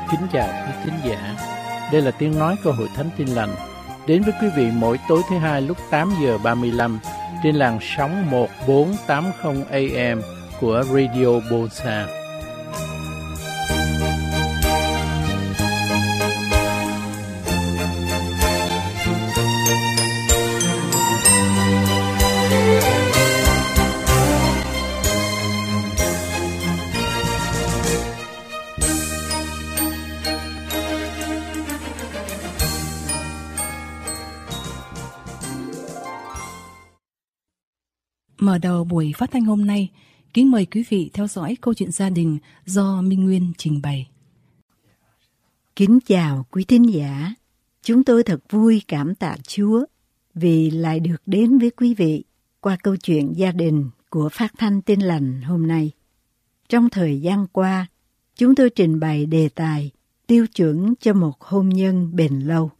Kính chào quý thính giả. Đây là tiếng nói của Hội Thánh Tin Lành, đến với quý vị mỗi tối thứ hai lúc 8 giờ 35 trên làn sóng 1480 AM của Radio Bolsa. Mở đầu buổi phát thanh hôm nay, kính mời quý vị theo dõi câu chuyện gia đình do Minh Nguyên trình bày. Kính chào quý thính giả, chúng tôi thật vui cảm tạ Chúa vì lại được đến với quý vị qua câu chuyện gia đình của Phát thanh Tin Lành hôm nay. Trong thời gian qua, chúng tôi trình bày đề tài tiêu chuẩn cho một hôn nhân bền lâu.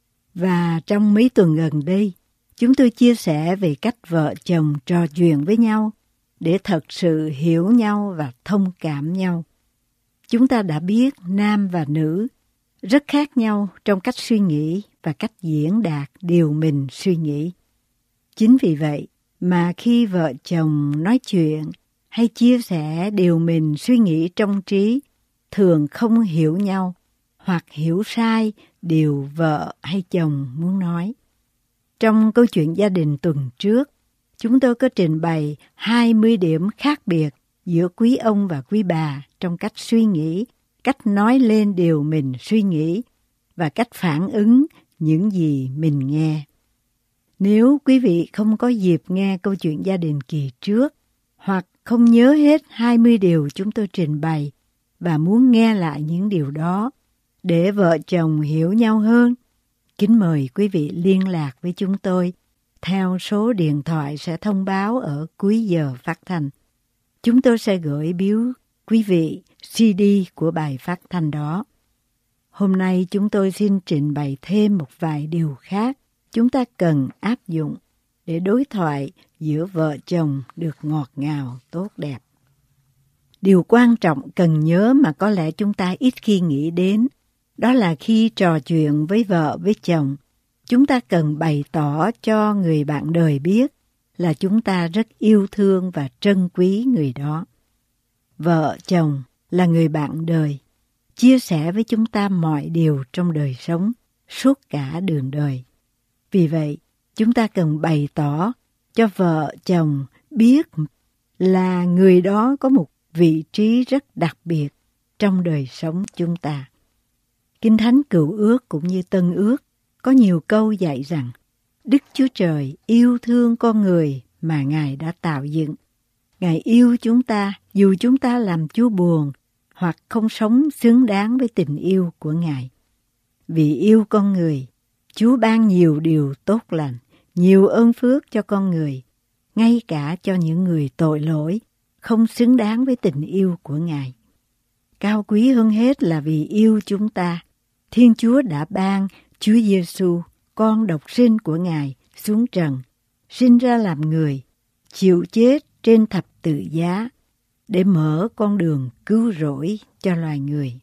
Và trong mấy tuần gần đây, chúng tôi chia sẻ về cách vợ chồng trò chuyện với nhau để thật sự hiểu nhau và thông cảm nhau. Chúng ta đã biết nam và nữ rất khác nhau trong cách suy nghĩ và cách diễn đạt điều mình suy nghĩ. Chính vì vậy mà khi vợ chồng nói chuyện hay chia sẻ điều mình suy nghĩ trong trí, thường không hiểu nhau hoặc hiểu sai điều vợ hay chồng muốn nói. Trong câu chuyện gia đình tuần trước, chúng tôi có trình bày 20 điểm khác biệt giữa quý ông và quý bà trong cách suy nghĩ, cách nói lên điều mình suy nghĩ và cách phản ứng những gì mình nghe. Nếu quý vị không có dịp nghe câu chuyện gia đình kỳ trước hoặc không nhớ hết 20 điều chúng tôi trình bày và muốn nghe lại những điều đó để vợ chồng hiểu nhau hơn, kính mời quý vị liên lạc với chúng tôi theo số điện thoại sẽ thông báo ở cuối giờ phát thanh. Chúng tôi sẽ gửi biếu quý vị CD của bài phát thanh đó. Hôm nay chúng tôi xin trình bày thêm một vài điều khác chúng ta cần áp dụng để đối thoại giữa vợ chồng được ngọt ngào, tốt đẹp. Điều quan trọng cần nhớ mà có lẽ chúng ta ít khi nghĩ đến, đó là khi trò chuyện với vợ với chồng, chúng ta cần bày tỏ cho người bạn đời biết là chúng ta rất yêu thương và trân quý người đó. Vợ chồng là người bạn đời, chia sẻ với chúng ta mọi điều trong đời sống, suốt cả đường đời. Vì vậy, chúng ta cần bày tỏ cho vợ chồng biết là người đó có một vị trí rất đặc biệt trong đời sống chúng ta. Kinh Thánh Cựu Ước cũng như Tân Ước có nhiều câu dạy rằng Đức Chúa Trời yêu thương con người mà Ngài đã tạo dựng. Ngài yêu chúng ta dù chúng ta làm Chúa buồn hoặc không sống xứng đáng với tình yêu của Ngài. Vì yêu con người, Chúa ban nhiều điều tốt lành, nhiều ơn phước cho con người, ngay cả cho những người tội lỗi, không xứng đáng với tình yêu của Ngài. Cao quý hơn hết là vì yêu chúng ta, Thiên Chúa đã ban Chúa Giêsu, con độc sinh của Ngài, xuống trần, sinh ra làm người, chịu chết trên thập tự giá để mở con đường cứu rỗi cho loài người.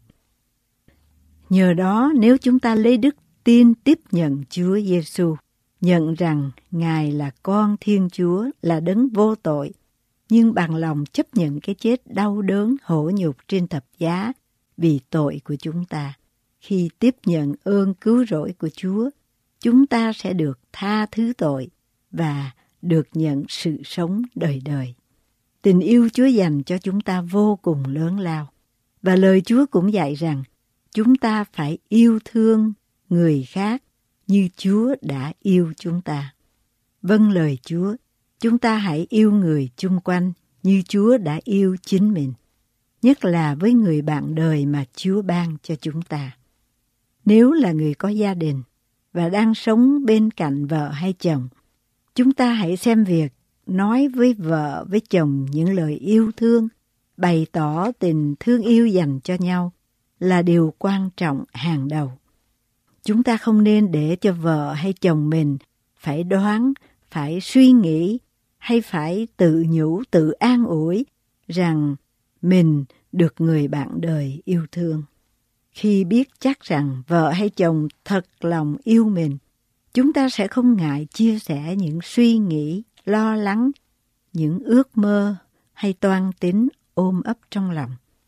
Nhờ đó, nếu chúng ta lấy đức tin tiếp nhận Chúa Giêsu, nhận rằng Ngài là con Thiên Chúa, là đấng vô tội, nhưng bằng lòng chấp nhận cái chết đau đớn hổ nhục trên thập giá vì tội của chúng ta. Khi tiếp nhận ơn cứu rỗi của Chúa, chúng ta sẽ được tha thứ tội và được nhận sự sống đời đời. Tình yêu Chúa dành cho chúng ta vô cùng lớn lao. Và lời Chúa cũng dạy rằng chúng ta phải yêu thương người khác như Chúa đã yêu chúng ta. Vâng lời Chúa, chúng ta hãy yêu người chung quanh như Chúa đã yêu chính mình, nhất là với người bạn đời mà Chúa ban cho chúng ta. Nếu là người có gia đình và đang sống bên cạnh vợ hay chồng, chúng ta hãy xem việc nói với vợ với chồng những lời yêu thương, bày tỏ tình thương yêu dành cho nhau là điều quan trọng hàng đầu. Chúng ta không nên để cho vợ hay chồng mình phải đoán, phải suy nghĩ hay phải tự nhủ, tự an ủi rằng mình được người bạn đời yêu thương. Khi biết chắc rằng vợ hay chồng thật lòng yêu mình, chúng ta sẽ không ngại chia sẻ những suy nghĩ, lo lắng, những ước mơ hay toan tính ôm ấp trong lòng.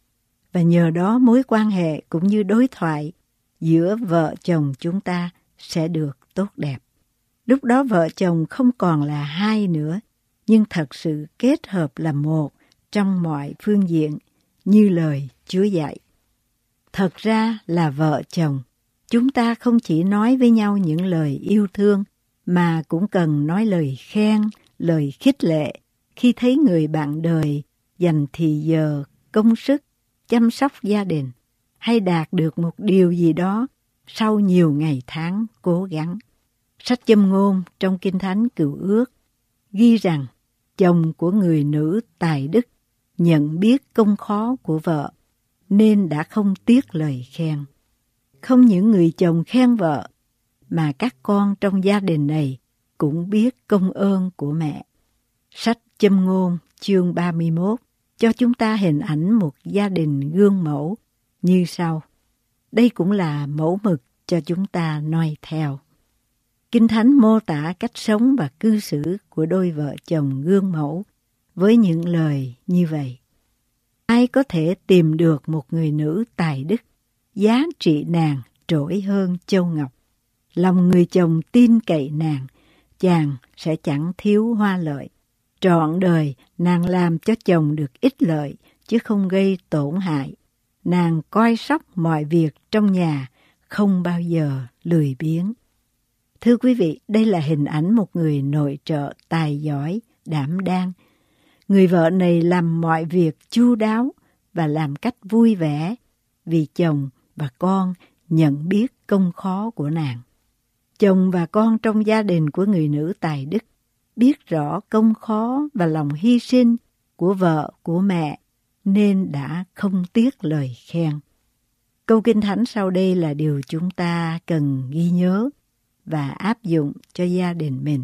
Và nhờ đó mối quan hệ cũng như đối thoại giữa vợ chồng chúng ta sẽ được tốt đẹp. Lúc đó vợ chồng không còn là hai nữa, nhưng thật sự kết hợp là một trong mọi phương diện như lời Chúa dạy. Thật ra là vợ chồng, chúng ta không chỉ nói với nhau những lời yêu thương mà cũng cần nói lời khen, lời khích lệ khi thấy người bạn đời dành thì giờ, công sức, chăm sóc gia đình hay đạt được một điều gì đó sau nhiều ngày tháng cố gắng. Sách Châm Ngôn trong Kinh Thánh Cựu Ước ghi rằng chồng của người nữ tài đức nhận biết công khó của vợ nên đã không tiếc lời khen. Không những người chồng khen vợ mà các con trong gia đình này cũng biết công ơn của mẹ. Sách Châm Ngôn chương 31 cho chúng ta hình ảnh một gia đình gương mẫu như sau. Đây cũng là mẫu mực cho chúng ta noi theo. Kinh Thánh mô tả cách sống và cư xử của đôi vợ chồng gương mẫu với những lời như vậy. Ai có thể tìm được một người nữ tài đức, giá trị nàng trỗi hơn châu ngọc. Lòng người chồng tin cậy nàng, chàng sẽ chẳng thiếu hoa lợi. Trọn đời nàng làm cho chồng được ích lợi chứ không gây tổn hại. Nàng coi sóc mọi việc trong nhà, không bao giờ lười biếng. Thưa quý vị, đây là hình ảnh một người nội trợ tài giỏi, đảm đang. Người vợ này làm mọi việc chu đáo và làm cách vui vẻ vì chồng và con nhận biết công khó của nàng. Chồng và con trong gia đình của người nữ tài đức biết rõ công khó và lòng hy sinh của vợ, của mẹ nên đã không tiếc lời khen. Câu Kinh Thánh sau đây là điều chúng ta cần ghi nhớ và áp dụng cho gia đình mình.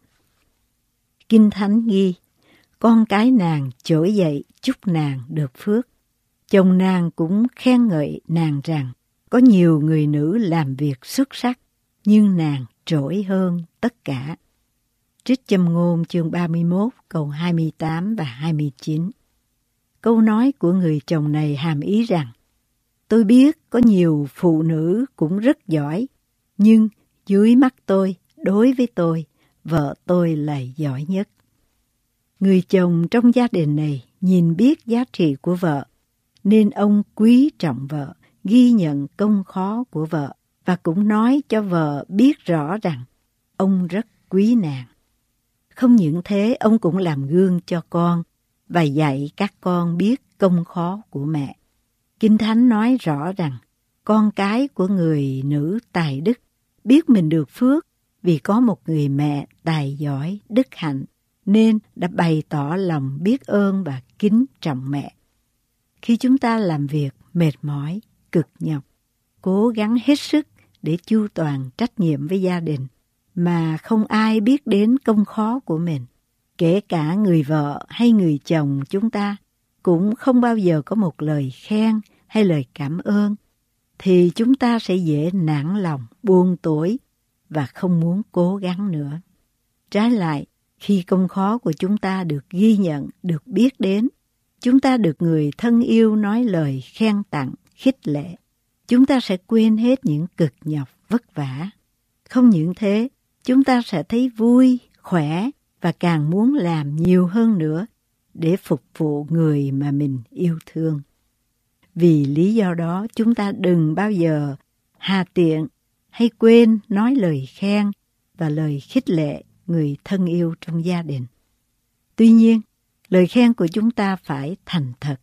Kinh Thánh ghi, con cái nàng trỗi dậy chúc nàng được phước. Chồng nàng cũng khen ngợi nàng rằng có nhiều người nữ làm việc xuất sắc, nhưng nàng trỗi hơn tất cả. Trích Châm Ngôn chương 31 câu 28 và 29. Câu nói của người chồng này hàm ý rằng, tôi biết có nhiều phụ nữ cũng rất giỏi, nhưng dưới mắt tôi, đối với tôi, vợ tôi là giỏi nhất. Người chồng trong gia đình này nhìn biết giá trị của vợ, nên ông quý trọng vợ, ghi nhận công khó của vợ và cũng nói cho vợ biết rõ rằng ông rất quý nàng. Không những thế, ông cũng làm gương cho con và dạy các con biết công khó của mẹ. Kinh Thánh nói rõ rằng con cái của người nữ tài đức biết mình được phước vì có một người mẹ tài giỏi, đức hạnh, nên đã bày tỏ lòng biết ơn và kính trọng mẹ. Khi chúng ta làm việc mệt mỏi, cực nhọc, cố gắng hết sức để chu toàn trách nhiệm với gia đình, mà không ai biết đến công khó của mình, kể cả người vợ hay người chồng chúng ta cũng không bao giờ có một lời khen hay lời cảm ơn, thì chúng ta sẽ dễ nản lòng, buông tuổi và không muốn cố gắng nữa. Trái lại, khi công khó của chúng ta được ghi nhận, được biết đến, chúng ta được người thân yêu nói lời khen tặng, khích lệ, chúng ta sẽ quên hết những cực nhọc, vất vả. Không những thế, chúng ta sẽ thấy vui, khỏe và càng muốn làm nhiều hơn nữa để phục vụ người mà mình yêu thương. Vì lý do đó, chúng ta đừng bao giờ hà tiện hay quên nói lời khen và lời khích lệ người thân yêu trong gia đình. Tuy nhiên, lời khen của chúng ta phải thành thật.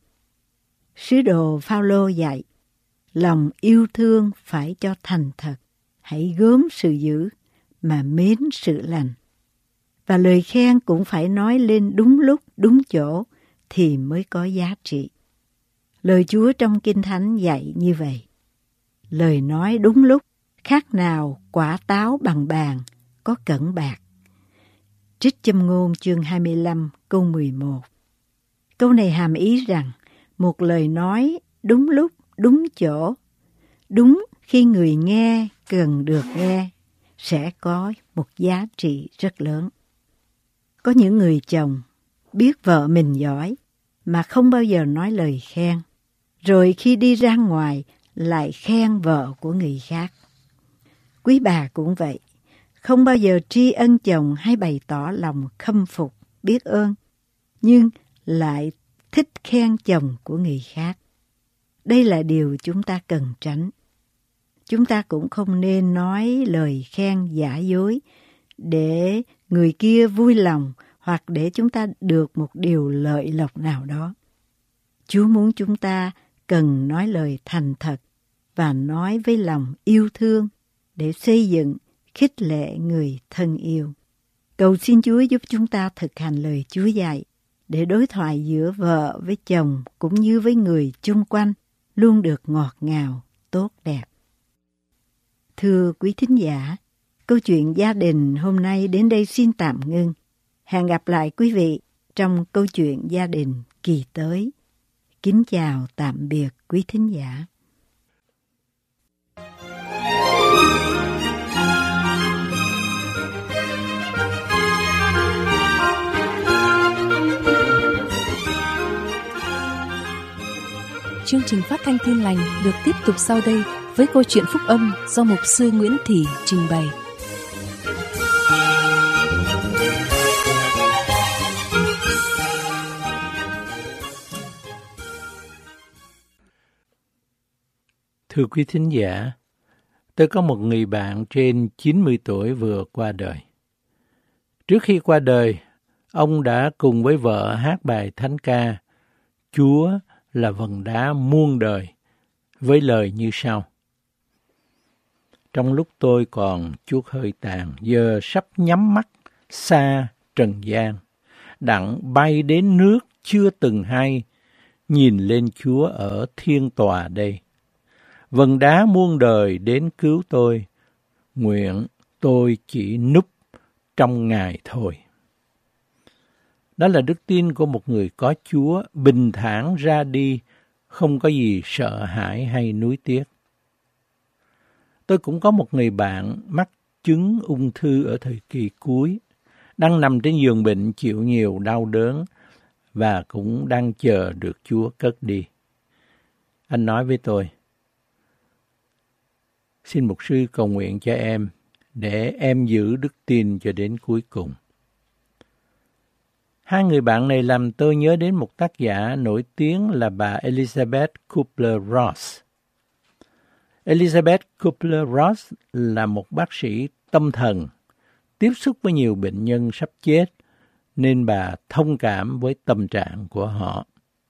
Sứ đồ Phao-lô dạy, lòng yêu thương phải cho thành thật, hãy gớm sự dữ mà mến sự lành. Và lời khen cũng phải nói lên đúng lúc, đúng chỗ thì mới có giá trị. Lời Chúa trong Kinh Thánh dạy như vậy. Lời nói đúng lúc khác nào quả táo bằng bàn có cẩn bạc. Trích Châm Ngôn chương 25 câu 11. Câu này hàm ý rằng một lời nói đúng lúc, đúng chỗ đúng khi người nghe cần được nghe, sẽ có một giá trị rất lớn. Có những người chồng biết vợ mình giỏi mà không bao giờ nói lời khen, rồi khi đi ra ngoài lại khen vợ của người khác. Quý bà cũng vậy, không bao giờ tri ân chồng hay bày tỏ lòng khâm phục, biết ơn, nhưng lại thích khen chồng của người khác. Đây là điều chúng ta cần tránh. Chúng ta cũng không nên nói lời khen giả dối để người kia vui lòng hoặc để chúng ta được một điều lợi lộc nào đó. Chúa muốn chúng ta cần nói lời thành thật và nói với lòng yêu thương để xây dựng, khích lệ người thân yêu. Cầu xin Chúa giúp chúng ta thực hành lời Chúa dạy để đối thoại giữa vợ với chồng cũng như với người chung quanh luôn được ngọt ngào, tốt đẹp. Thưa quý thính giả, câu chuyện gia đình hôm nay đến đây xin tạm ngưng. Hẹn gặp lại quý vị trong câu chuyện gia đình kỳ tới. Kính chào tạm biệt quý thính giả. Chương trình phát thanh Tin Lành được tiếp tục sau đây với câu chuyện phúc âm do mục sư Nguyễn Thị trình bày. Thưa quý thính giả, tôi có một người bạn trên 90 tuổi vừa qua đời. Trước khi qua đời, ông đã cùng với vợ hát bài thánh ca Chúa là vầng đá muôn đời, với lời như sau. Trong lúc tôi còn chuốt hơi tàn, giờ sắp nhắm mắt xa trần gian, đặng bay đến nước chưa từng hay, nhìn lên Chúa ở thiên tòa đây. Vầng đá muôn đời đến cứu tôi, nguyện tôi chỉ núp trong Ngài thôi. Đó là đức tin của một người có Chúa, bình thản ra đi, không có gì sợ hãi hay nuối tiếc. Tôi cũng có một người bạn mắc chứng ung thư ở thời kỳ cuối, đang nằm trên giường bệnh chịu nhiều đau đớn và cũng đang chờ được Chúa cất đi. Anh nói với tôi, xin mục sư cầu nguyện cho em, để em giữ đức tin cho đến cuối cùng. Hai người bạn này làm tôi nhớ đến một tác giả nổi tiếng là bà Elizabeth Kubler-Ross. Elizabeth Kubler-Ross là một bác sĩ tâm thần, tiếp xúc với nhiều bệnh nhân sắp chết, nên bà thông cảm với tâm trạng của họ.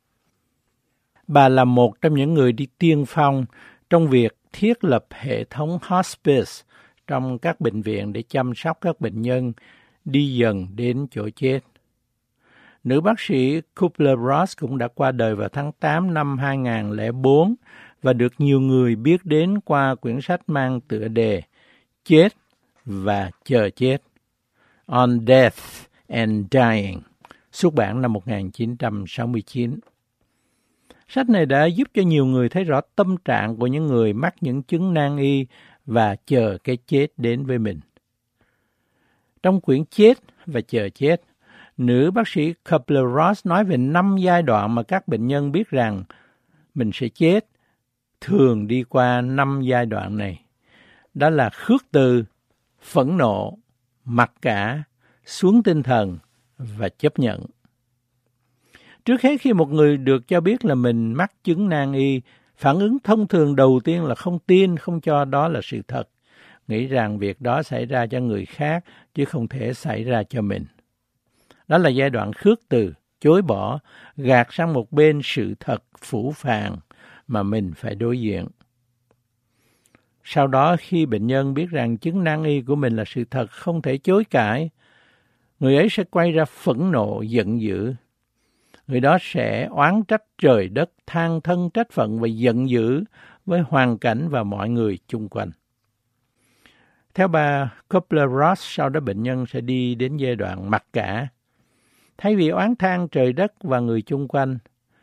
Bà là một trong những người đi tiên phong trong việc thiết lập hệ thống hospice trong các bệnh viện để chăm sóc các bệnh nhân đi dần đến chỗ chết. Nữ bác sĩ Kubler-Ross cũng đã qua đời vào tháng 8 năm 2004 và được nhiều người biết đến qua quyển sách mang tựa đề Chết và chờ chết, On Death and Dying, xuất bản năm 1969. Sách này đã giúp cho nhiều người thấy rõ tâm trạng của những người mắc những chứng nan y và chờ cái chết đến với mình. Trong quyển Chết và chờ chết, nữ bác sĩ Kubler-Ross nói về 5 giai đoạn mà các bệnh nhân biết rằng mình sẽ chết, thường đi qua 5 giai đoạn này. Đó là khước từ, phẫn nộ, mặc cả, xuống tinh thần và chấp nhận. Trước hết khi một người được cho biết là mình mắc chứng nan y, phản ứng thông thường đầu tiên là không tin, không cho đó là sự thật, nghĩ rằng việc đó xảy ra cho người khác chứ không thể xảy ra cho mình. Đó là giai đoạn khước từ, chối bỏ, gạt sang một bên sự thật phũ phàng mà mình phải đối diện. Sau đó khi bệnh nhân biết rằng chứng nan y của mình là sự thật không thể chối cãi, người ấy sẽ quay ra phẫn nộ, giận dữ. Người đó sẽ oán trách trời đất, than thân trách phận và giận dữ với hoàn cảnh và mọi người chung quanh. Theo bà Kubler-Ross, sau đó bệnh nhân sẽ đi đến giai đoạn mặc cả. Thay vì oán than trời đất và người chung quanh,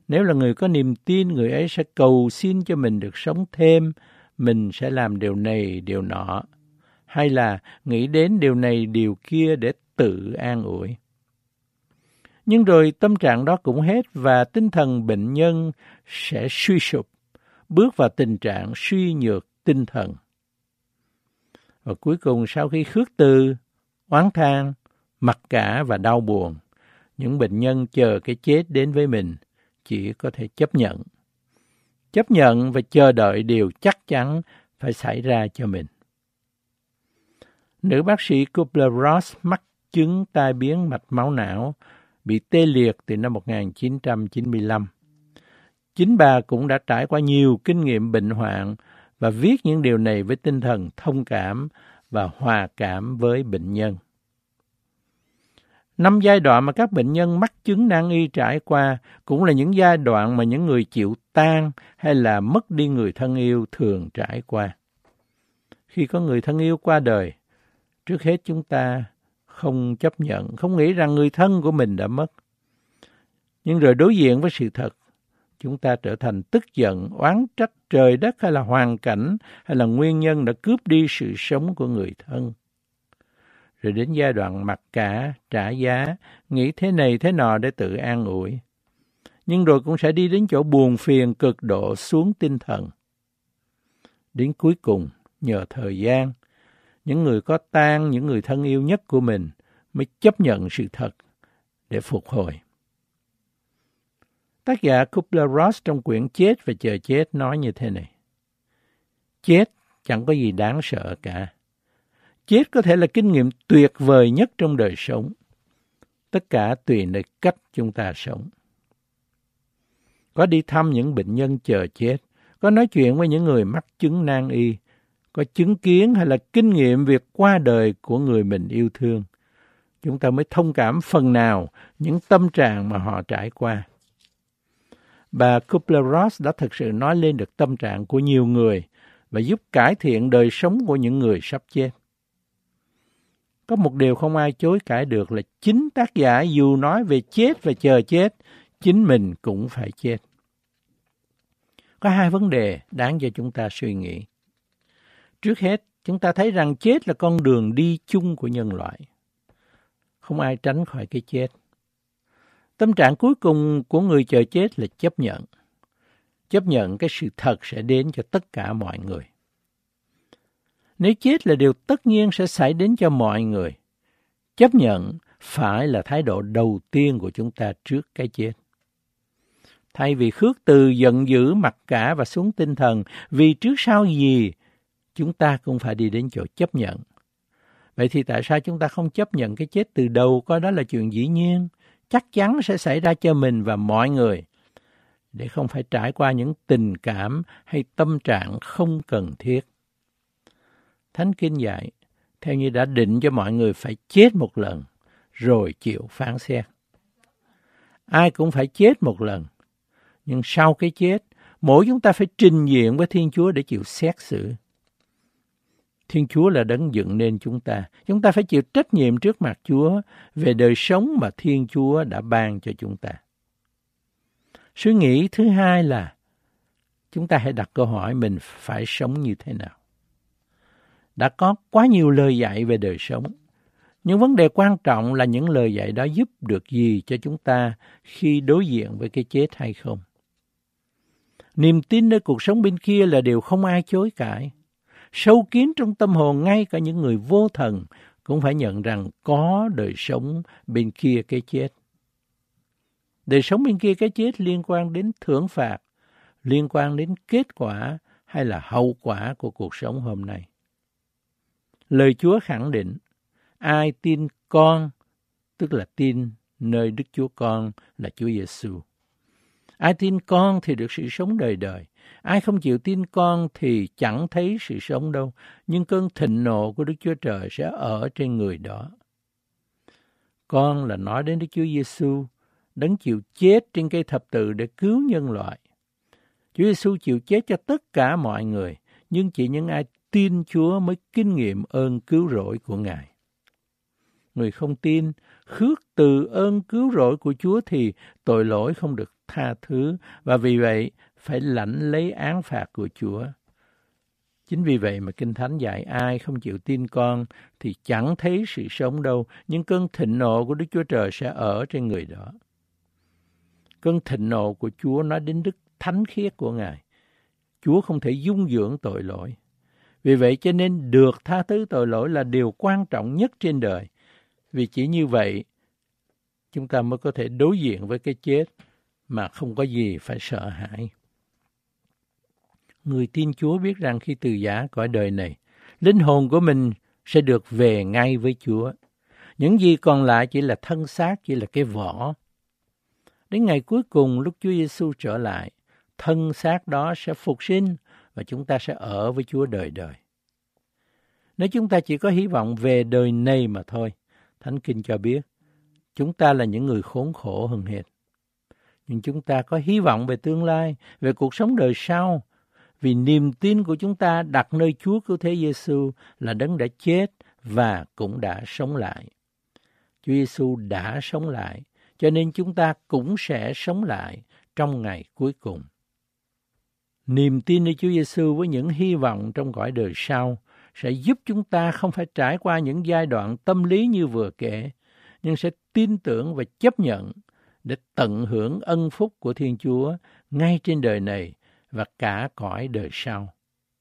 Nếu là người có niềm tin, người ấy sẽ cầu xin cho mình được sống thêm, mình sẽ làm điều này, điều nọ, hay là nghĩ đến điều này, điều kia để tự an ủi. Nhưng rồi tâm trạng đó cũng hết và tinh thần bệnh nhân sẽ suy sụp, bước vào tình trạng suy nhược tinh thần. Và cuối cùng sau khi khước từ, oán than, mặc cả và đau buồn, những bệnh nhân chờ cái chết đến với mình chỉ có thể chấp nhận. Chấp nhận và chờ đợi điều chắc chắn phải xảy ra cho mình. Nữ bác sĩ Kubler-Ross mắc chứng tai biến mạch máu não, bị tê liệt từ năm 1995. Chính bà cũng đã trải qua nhiều kinh nghiệm bệnh hoạn và viết những điều này với tinh thần thông cảm và hòa cảm với bệnh nhân. 5 giai đoạn mà các bệnh nhân mắc chứng nan y trải qua cũng là những giai đoạn mà những người chịu tang hay là mất đi người thân yêu thường trải qua. Khi có người thân yêu qua đời, trước hết chúng ta không chấp nhận, không nghĩ rằng người thân của mình đã mất. Nhưng rồi đối diện với sự thật, chúng ta trở thành tức giận, oán trách trời đất hay là hoàn cảnh hay là nguyên nhân đã cướp đi sự sống của người thân. Rồi đến giai đoạn mặc cả, trả giá, nghĩ thế này thế nọ để tự an ủi. Nhưng rồi cũng sẽ đi đến chỗ buồn phiền cực độ xuống tinh thần. Đến cuối cùng, nhờ thời gian, những người có tang, những người thân yêu nhất của mình mới chấp nhận sự thật để phục hồi. Tác giả Kubler-Ross trong quyển Chết và Chờ Chết nói như thế này. Chết chẳng có gì đáng sợ cả. Chết có thể là kinh nghiệm tuyệt vời nhất trong đời sống. Tất cả tùy nơi cách chúng ta sống. Có đi thăm những bệnh nhân chờ chết, có nói chuyện với những người mắc chứng nan y, có chứng kiến hay là kinh nghiệm việc qua đời của người mình yêu thương. Chúng ta mới thông cảm phần nào những tâm trạng mà họ trải qua. Bà Kubler-Ross đã thực sự nói lên được tâm trạng của nhiều người và giúp cải thiện đời sống của những người sắp chết. Có một điều không ai chối cãi được là chính tác giả dù nói về chết và chờ chết, chính mình cũng phải chết. Có 2 vấn đề đáng cho chúng ta suy nghĩ. Trước hết, chúng ta thấy rằng chết là con đường đi chung của nhân loại. Không ai tránh khỏi cái chết. Tâm trạng cuối cùng của người chờ chết là chấp nhận. Chấp nhận cái sự thật sẽ đến cho tất cả mọi người. Nếu chết là điều tất nhiên sẽ xảy đến cho mọi người, chấp nhận phải là thái độ đầu tiên của chúng ta trước cái chết. Thay vì khước từ, giận dữ, mặc cả và xuống tinh thần, vì trước sau gì chúng ta cũng phải đi đến chỗ chấp nhận. Vậy thì tại sao chúng ta không chấp nhận cái chết từ đầu, coi đó là chuyện dĩ nhiên, chắc chắn sẽ xảy ra cho mình và mọi người, để không phải trải qua những tình cảm hay tâm trạng không cần thiết. Thánh Kinh dạy, theo như đã định cho mọi người phải chết một lần, rồi chịu phán xét. Ai cũng phải chết một lần, nhưng sau cái chết, mỗi chúng ta phải trình diện với Thiên Chúa để chịu xét xử. Thiên Chúa là đấng dựng nên chúng ta phải chịu trách nhiệm trước mặt Chúa về đời sống mà Thiên Chúa đã ban cho chúng ta. Suy nghĩ thứ hai là, chúng ta hãy đặt câu hỏi mình phải sống như thế nào. Đã có quá nhiều lời dạy về đời sống, nhưng vấn đề quan trọng là những lời dạy đó giúp được gì cho chúng ta khi đối diện với cái chết hay không. Niềm tin nơi cuộc sống bên kia là điều không ai chối cãi. Sâu kín trong tâm hồn ngay cả những người vô thần cũng phải nhận rằng có đời sống bên kia cái chết. Đời sống bên kia cái chết liên quan đến thưởng phạt, liên quan đến kết quả hay là hậu quả của cuộc sống hôm nay. Lời Chúa khẳng định, ai tin con, tức là tin nơi Đức Chúa Con là Chúa Giêsu. Ai tin con thì được sự sống đời đời. Ai không chịu tin con thì chẳng thấy sự sống đâu, nhưng cơn thịnh nộ của Đức Chúa Trời sẽ ở trên người đó. Con là nói đến Đức Chúa Giêsu, đấng chịu chết trên cây thập tự để cứu nhân loại. Chúa Giêsu chịu chết cho tất cả mọi người, nhưng chỉ những ai tin Chúa mới kinh nghiệm ơn cứu rỗi của Ngài. Người không tin, khước từ ơn cứu rỗi của Chúa thì tội lỗi không được tha thứ và vì vậy phải lãnh lấy án phạt của Chúa. Chính vì vậy mà Kinh Thánh dạy ai không chịu tin con thì chẳng thấy sự sống đâu, nhưng cơn thịnh nộ của Đức Chúa Trời sẽ ở trên người đó. Cơn thịnh nộ của Chúa nói đến đức thánh khiết của Ngài. Chúa không thể dung dưỡng tội lỗi. Vì vậy cho nên được tha thứ tội lỗi là điều quan trọng nhất trên đời. Vì chỉ như vậy chúng ta mới có thể đối diện với cái chết mà không có gì phải sợ hãi. Người tin Chúa biết rằng khi từ giã cõi đời này, linh hồn của mình sẽ được về ngay với Chúa. Những gì còn lại chỉ là thân xác, chỉ là cái vỏ. Đến ngày cuối cùng lúc Chúa Giêsu trở lại, thân xác đó sẽ phục sinh và chúng ta sẽ ở với Chúa đời đời. Nếu chúng ta chỉ có hy vọng về đời này mà thôi, Thánh Kinh cho biết, chúng ta là những người khốn khổ hừng hệt. Nhưng chúng ta có hy vọng về tương lai, về cuộc sống đời sau, vì niềm tin của chúng ta đặt nơi Chúa Cứu Thế Giêsu là Đấng đã chết và cũng đã sống lại. Chúa Giêsu đã sống lại, cho nên chúng ta cũng sẽ sống lại trong ngày cuối cùng. Niềm tin nơi Chúa Giêsu với những hy vọng trong cõi đời sau sẽ giúp chúng ta không phải trải qua những giai đoạn tâm lý như vừa kể, nhưng sẽ tin tưởng và chấp nhận để tận hưởng ân phúc của Thiên Chúa ngay trên đời này và cả cõi đời sau.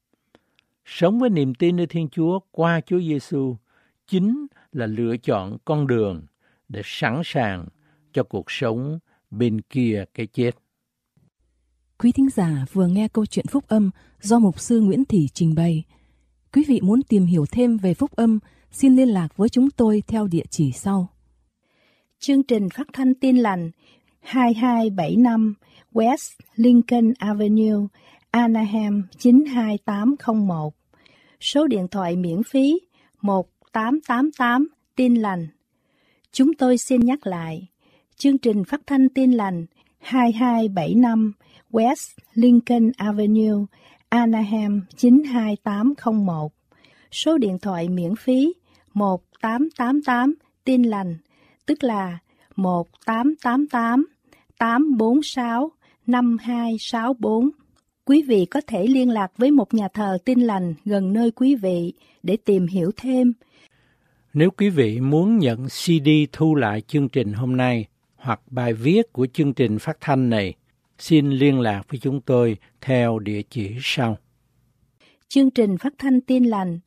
Sống với niềm tin nơi Thiên Chúa qua Chúa Giêsu chính là lựa chọn con đường để sẵn sàng cho cuộc sống bên kia cái chết. Quý thính giả vừa nghe câu chuyện phúc âm do mục sư Nguyễn Thị trình bày. Quý vị muốn tìm hiểu thêm về phúc âm, xin liên lạc với chúng tôi theo địa chỉ sau. Chương trình phát thanh Tin Lành 2275 West Lincoln Avenue, Anaheim 92801. Số điện thoại miễn phí 1888 Tin Lành. Chúng tôi xin nhắc lại, chương trình phát thanh Tin Lành 2275 West Lincoln Avenue, Anaheim 92801. Số điện thoại miễn phí 1888 Tin Lành, tức là 1888 846 5264. Quý vị có thể liên lạc với một nhà thờ Tin Lành gần nơi quý vị để tìm hiểu thêm. Nếu quý vị muốn nhận CD thu lại chương trình hôm nay hoặc bài viết của chương trình phát thanh này, xin liên lạc với chúng tôi theo địa chỉ sau. Chương trình phát thanh Tin Lành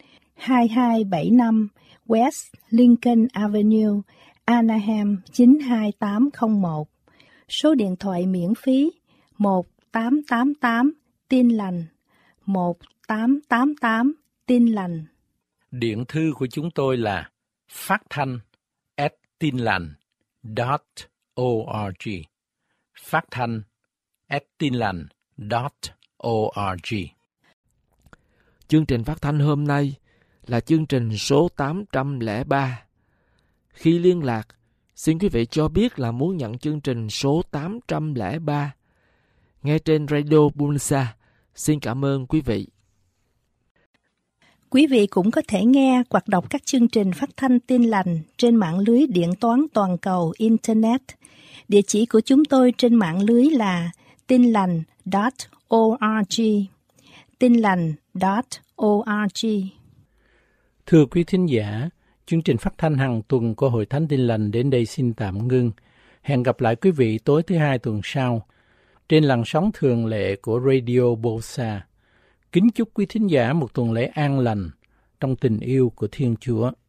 2275 West Lincoln Avenue, Anaheim 92801. Số điện thoại miễn phí 1888 Tin Lành, 1888 Tin Lành. Điện thư của chúng tôi là phát thanh@tinlành.org. Phát thanh@tinlành.org. Chương trình phát thanh hôm nay là chương trình số 803. Khi liên lạc, xin quý vị cho biết là muốn nhận chương trình số 803. Nghe trên Radio Bunsa. Xin cảm ơn quý vị. Quý vị cũng có thể nghe hoặc đọc các chương trình phát thanh Tin Lành trên mạng lưới điện toán toàn cầu Internet. Địa chỉ của chúng tôi trên mạng lưới là tinlành.org. tinlành.org. Thưa quý thính giả, chương trình phát thanh hàng tuần của Hội Thánh Tin Lành đến đây xin tạm ngưng. Hẹn gặp lại quý vị tối thứ Hai tuần sau trên làn sóng thường lệ của Radio Bosa. Kính chúc quý thính giả một tuần lễ an lành trong tình yêu của Thiên Chúa.